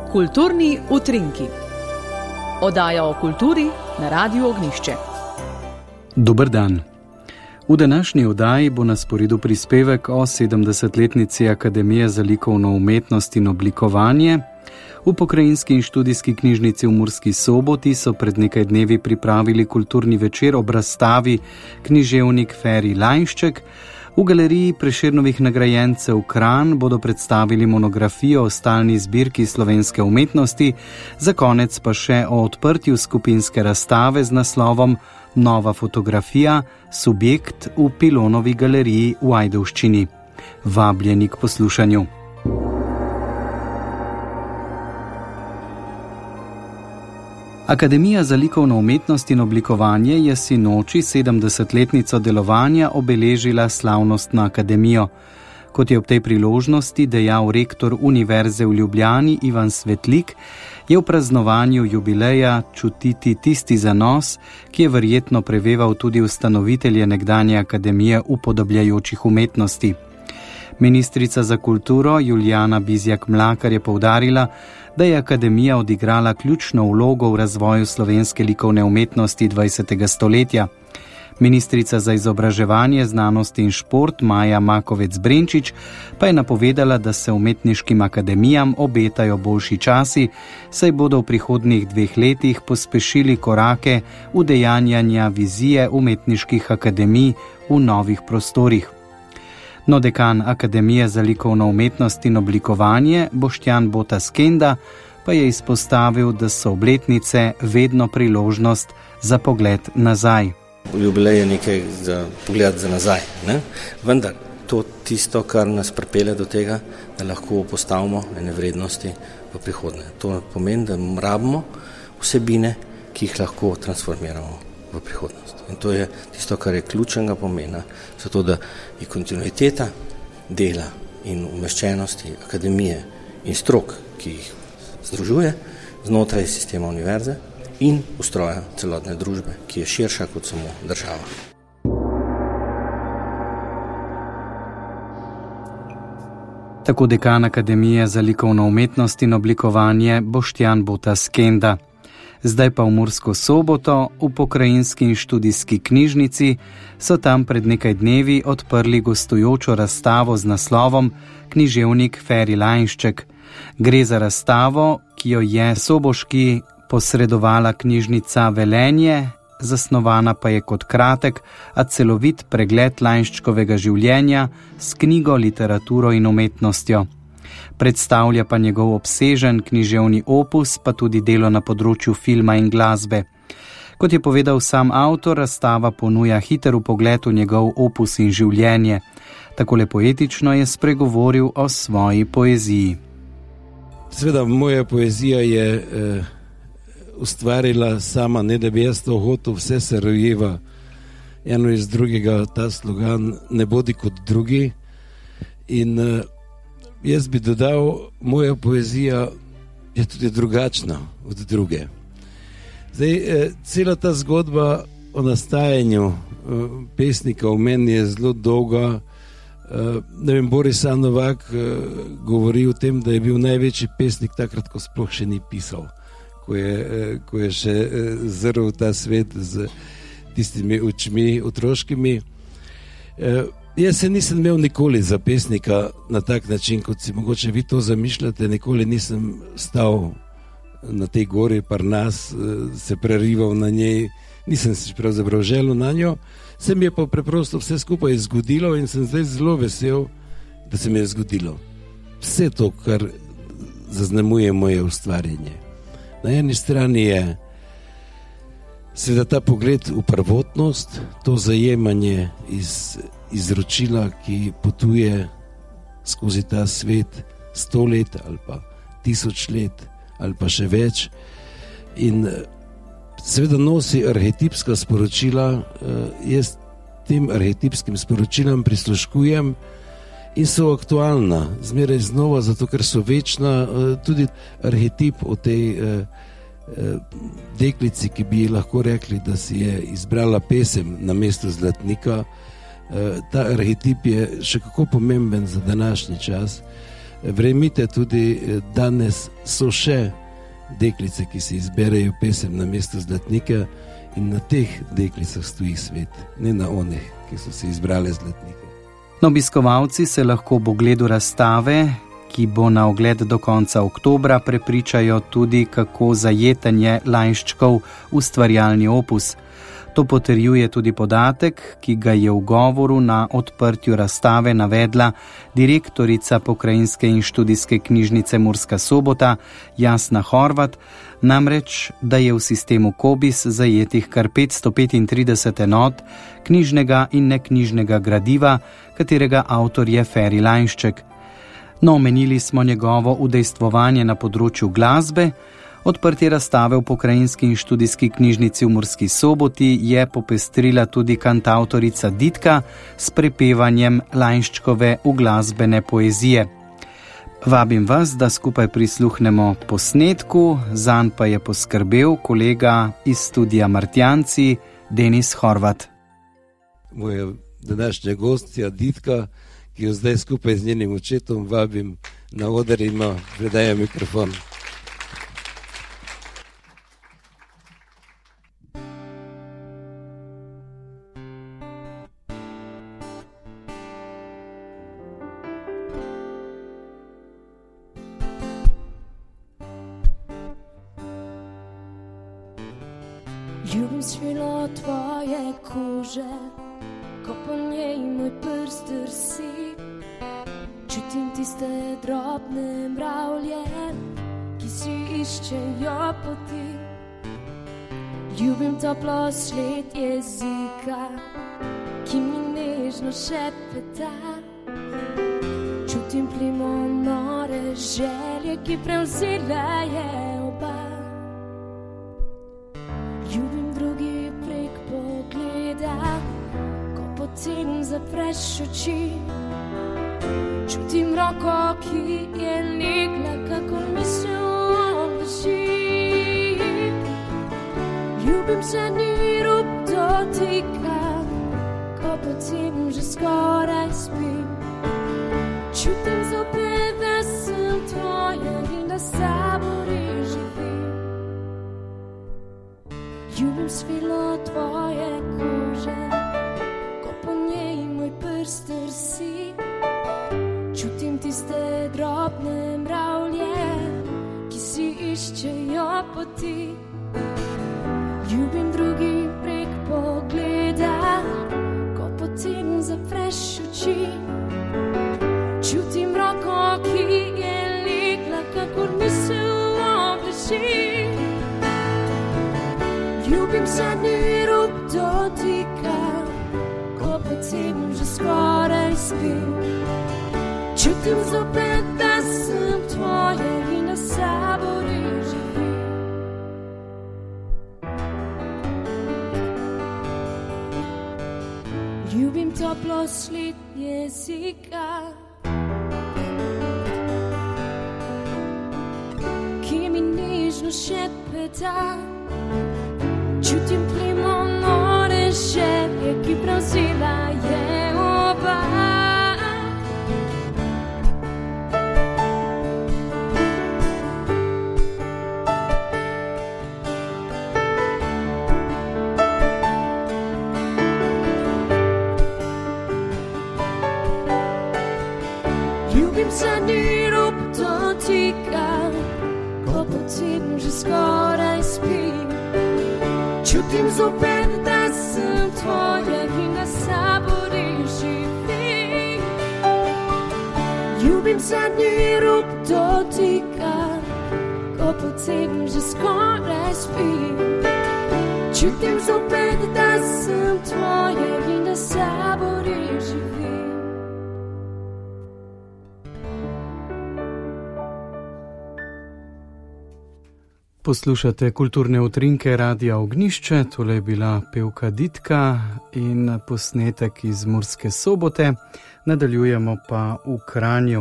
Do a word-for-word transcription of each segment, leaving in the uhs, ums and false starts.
Kulturni utrinki. Oddaja o kulturi na Radiu Ognjišče. Dober dan. V današnji oddaji bo na sporedu prispevek o sedemdesetletnici Akademije za likovno umetnost in oblikovanje. V Pokrajinski in študijski knjižnici v Murski Soboti so pred nekaj dnevi pripravili kulturni večer ob razstavi Književnik Feri Lainšček. V galeriji Prešernovih nagrajencev Kranj bodo predstavili monografijo o stalni zbirki slovenske umetnosti, za konec pa še o odprtju skupinske razstave z naslovom Nova fotografija, subjekt v Pilonovi galeriji v Ajdovščini. Vabljeni k poslušanju. Akademija za likovno umetnost in oblikovanje je sinoči sedemdesetletnico delovanja obeležila slavnostno akademijo. Kot je ob tej priložnosti dejal rektor Univerze v Ljubljani Ivan Svetlik, je v praznovanju jubileja čutiti tisti zanos, ki je verjetno preveval tudi ustanovitelje nekdanje akademije upodobljajočih umetnosti. Ministrica za kulturo Julijana Bizjak-Mlakar je poudarila, da je akademija odigrala ključno vlogo v razvoju slovenske likovne umetnosti dvajsetega stoletja. Ministrica za izobraževanje, znanost in šport Maja Makovec-Brenčič pa je napovedala, da se umetniškim akademijam obetajo boljši časi, saj bodo v prihodnjih dveh letih pospešili korake udejanjanja vizije umetniških akademij v novih prostorih. No, dekan Akademije za likovno umetnost in oblikovanje Boštjan Bota-Skenda pa je izpostavil, da so obletnice vedno priložnost za pogled nazaj. Jubilej je nekaj za pogled za nazaj, ne? Vendar to tisto, kar nas pripelje do tega, da lahko postavimo ene vrednosti v prihodnje. To pomeni, da rabimo vsebine, ki jih lahko transformiramo v prihodnost. In to je tisto, kar je ključnega pomena, zato da je kontinuiteta dela in umeščenosti akademije in strok, ki jih združuje znotraj sistema univerze in ustroja celotne družbe, ki je širša kot samo država. Tako dekan Akademije za likovno umetnost in oblikovanje Boštjan Bota-Skenda. Zdaj pa v Mursko Soboto, v Pokrajinski in študijski knjižnici, so tam pred nekaj dnevi odprli gostujočo razstavo z naslovom Književnik Feri Lainšček. Gre za razstavo, ki jo je soboški posredovala knjižnica Velenje, zasnovana pa je kot kratek, a celovit pregled Lainščkovega življenja s knjigo, literaturo in umetnostjo. Predstavlja pa njegov obsežen književni opus, pa tudi delo na področju filma in glasbe. Kot je povedal sam avtor, razstava ponuja hiter vpogled v njegov opus in življenje. Takole poetično je spregovoril o svoji poeziji. Sveda, moja poezija je eh, ustvarila sama, ne da bi jaz to hotel, vse se rojeva eno iz drugega, ta slogan ne bodi kot drugi. In eh, jaz bi dodal, moja poezija je tudi drugačna od druge. Zdaj, eh, cela ta zgodba o nastajanju eh, pesnika v meni je zelo dolga. Uh, ne vem, Boris A. Novak uh, govori o tem, da je bil največji pesnik takrat, ko sploh še ni pisal, ko je, uh, ko je še uh, zrl ta svet z tistimi očmi otroškimi. Uh, jaz se nisem imel nikoli za pesnika na tak način, kot si mogoče vi to zamišljate, nikoli nisem stal na tej gori Parnas, uh, se prerival na njej, nisem se pravzaprav želel na njo. Se mi je pa preprosto vse skupaj zgodilo in sem zdaj zelo vesel, da se mi je zgodilo. Vse to, kar zaznamuje moje ustvarjanje. Na eni strani je seveda ta pogled v prvotnost, to zajemanje iz izročila, ki potuje skozi ta svet sto let ali pa tisoč let ali pa še več. In seveda nosi arhetipska sporočila, jaz tem arhetipskim sporočilam prisluškujem in so aktualna, zmeraj znova, zato ker so večna. Tudi arhetip o tej deklici, ki bi lahko rekli, da si je izbrala pesem na mesto zlatnika, ta arhetip je še kako pomemben za današnji čas. Verjemite, tudi danes so še deklice, ki si izberejo pesem na mesto zlatnika in na teh deklicah stoji svet, ne na onih, ki so si izbrali zlatnike. No, obiskovalci se lahko ob ogledu razstave, ki bo na ogled do konca oktobra, prepričajo tudi, kako zajeten je Lainščkov ustvarjalni opus. To potrjuje tudi podatek, ki ga je v govoru na odprtju razstave navedla direktorica Pokrajinske in študijske knjižnice Murska Sobota Jasna Horvat, namreč, da je v sistemu Kobis zajetih kar petsto petintrideset enot knjižnega in neknjižnega gradiva, katerega avtor je Feri Lainšček. No, omenili smo njegovo udejstvovanje na področju glasbe. Odprtje razstave v Pokrajinski in študijski knjižnici v Murski Soboti je popestrila tudi kantavtorica Ditka s prepevanjem Lainščkove uglasbene poezije. Vabim vas, da skupaj prisluhnemo posnetku, zanj pa je poskrbel kolega iz studia Martjanci, Denis Horvat. Moja današnja gostja Ditka, ki jo zdaj skupaj z njenim očetom vabim na oder in ima predaja mikrofon. Ljubim svilo tvoje kože, ko po njej moj prst drsi. Čutim tiste drobne mravlje, ki si iščejo poti. Ljubim toplo sled jezika, ki mi nežno šepeta. Čutim plimo nore želje, ki prevzela je oba. Ljubim drugi prek pogleda, ko potem zapreš oči. Čutim roko, ki je legla, kako misel obleži. Ljubim zadnji rub dotika, ko potem že skoraj spim. Čutim zopet, da sem tvoja in da s sabo res živim. Ljubim svilo tvoje kože, ko po njej moj prst drsi. Čutim tiste drobne mravlje, ki si iščejo poti. Ljubim drugi prek pogleda, ko potem zapreš oči. Čutim roko, ki je legla, kakor misel obleži. Ljubim zadnji rub dotika, ko potem že skoraj spim. Čutim zopet, da sem tvoja in da s sabo res živim. Ljubim toplo sled jezika, ki mi nežno šepeta. Čutim plimo nore želje, ki prevzela je oba. Ljubim zadnji rub dotika, ko potem že skoraj spim. Čutim zopet, da sem tvoja in da s sabo res živim. Ljubim zadnji rub dotika, ko potem že skoraj spim. Čutim zopet, da sem tvoja in da s sabo res živim. Poslušate kulturne utrinke Radia Ognjišče, tole je bila pevka Ditka in posnetek iz Murske Sobote. Nadaljujemo pa v Kranju.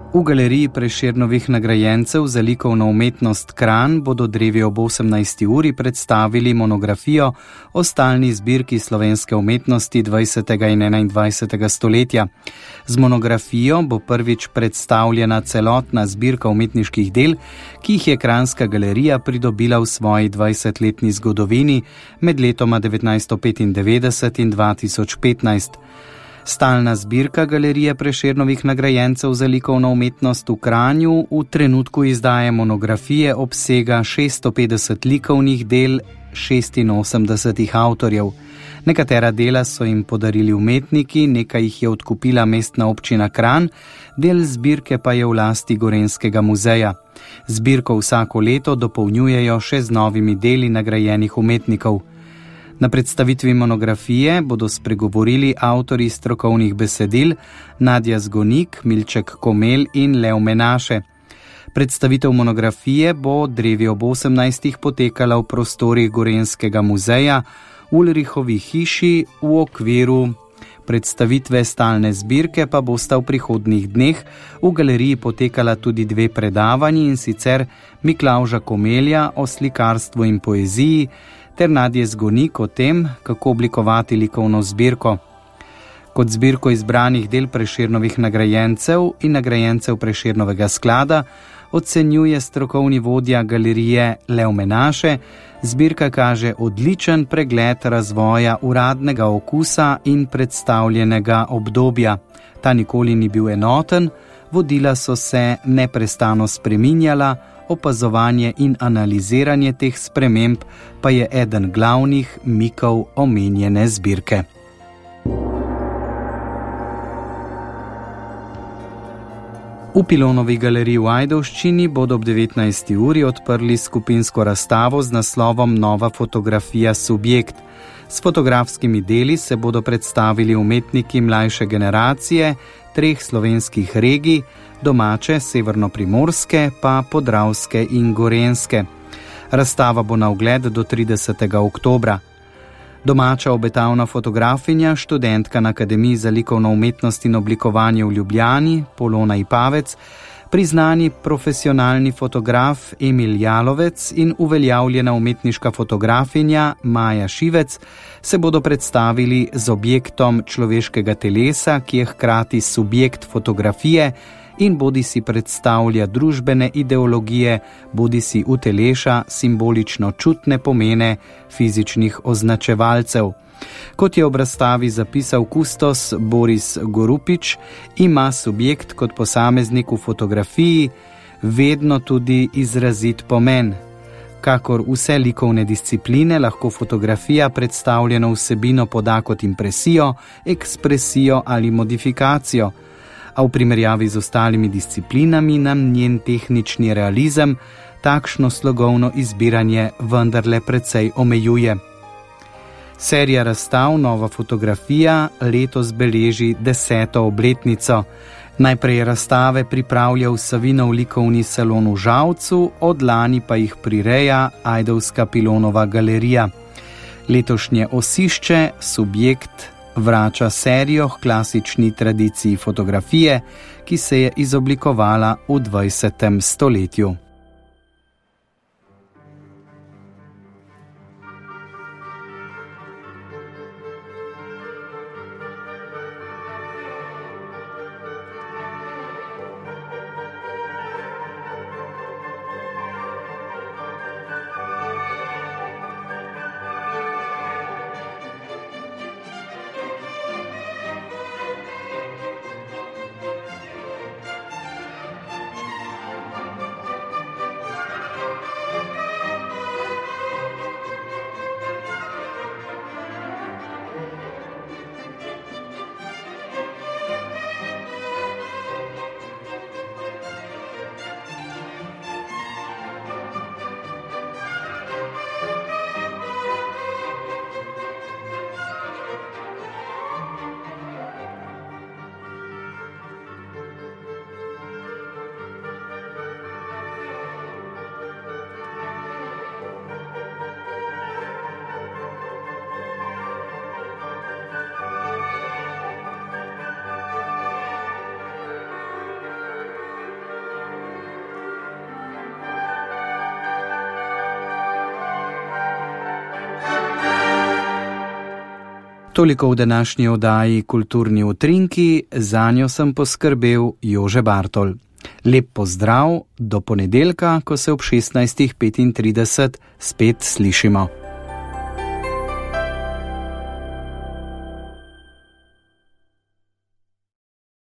V galeriji Prešernovih nagrajencev za likovno umetnost Kranj bodo drevi ob osemnajsti uri predstavili monografijo o stalni zbirki slovenske umetnosti dvajsetega in enaindvajsetega stoletja. Z monografijo bo prvič predstavljena celotna zbirka umetniških del, ki jih je Kranjska galerija pridobila v svoji dvajsetletni zgodovini med letoma devetnajststo petindevetdeset in dva tisoč petnajst. Stalna zbirka galerije Prešernovih nagrajencev za likovno umetnost v Kranju v trenutku izdaje monografije obsega šeststo petdeset likovnih del šestinosemdesetih avtorjev. Nekatera dela so jim podarili umetniki, nekaj jih je odkupila mestna občina Kranj, del zbirke pa je v lasti Gorenjskega muzeja. Zbirko vsako leto dopolnjujejo še z novimi deli nagrajenih umetnikov. Na predstavitvi monografije bodo spregovorili avtorji strokovnih besedil Nadja Zgonik, Milček Komelj in Lev Menaše. Predstavitev monografije bo drevi ob osemnajstih potekala v prostorih Gorenjskega muzeja v Ulrichovi hiši v okviru predstavitve stalne zbirke, pa bosta v prihodnjih dneh v galeriji potekala tudi dve predavanji, in sicer Miklavža Komelja o slikarstvu in poeziji ter Nadje Zgonik o tem, kako oblikovati likovno zbirko. Kot zbirko izbranih del Prešernovih nagrajencev in nagrajencev Prešernovega sklada ocenjuje strokovni vodja galerije Lev Menaše, zbirka kaže odličen pregled razvoja uradnega okusa in predstavljenega obdobja. Ta nikoli ni bil enoten, vodila so se neprestano spreminjala, opazovanje in analiziranje teh sprememb pa je eden glavnih mikov omenjene zbirke. V Pilonovi galeriji v Ajdovščini bodo ob devetnajsti uri odprli skupinsko razstavo z naslovom Nova fotografija subjekt. S fotografskimi deli se bodo predstavili umetniki mlajše generacije treh slovenskih regij, domače, severnoprimorske, pa podravske in gorenjske. Razstava bo na ogled do tridesetega oktobra. Domača obetavna fotografinja, študentka na Akademiji za likovno umetnost in oblikovanje v Ljubljani, Polona Ipavec, priznani profesionalni fotograf Emil Jalovec in uveljavljena umetniška fotografinja Maja Šivec se bodo predstavili z objektom človeškega telesa, ki je hkrati subjekt fotografije in bodi si predstavlja družbene ideologije, bodi si uteleša simbolično čutne pomene fizičnih označevalcev. Kot je ob razstavi zapisal kustos Boris Gorupič, ima subjekt kot posameznik v fotografiji vedno tudi izrazit pomen. Kakor vse likovne discipline, lahko fotografija predstavljeno vsebino poda kot impresijo, ekspresijo ali modifikacijo, a v primerjavi z ostalimi disciplinami nam njen tehnični realizem takšno slogovno izbiranje vendarle precej omejuje. Serija razstav Nova fotografija letos beleži deseto obletnico. Najprej razstave pripravlja v Savinov likovni salon v Žalcu, od lani pa jih prireja Ajdovska Pilonova galerija. Letošnje osišče, subjekt, vrača serijo k klasični tradiciji fotografije, ki se je izoblikovala v dvajsetem stoletju. Toliko v današnji oddaji Kulturni utrinki, zanjo sem poskrbel Jože Bartol. Lep pozdrav, do ponedeljka, ko se ob šestnajstih petintrideset spet slišimo.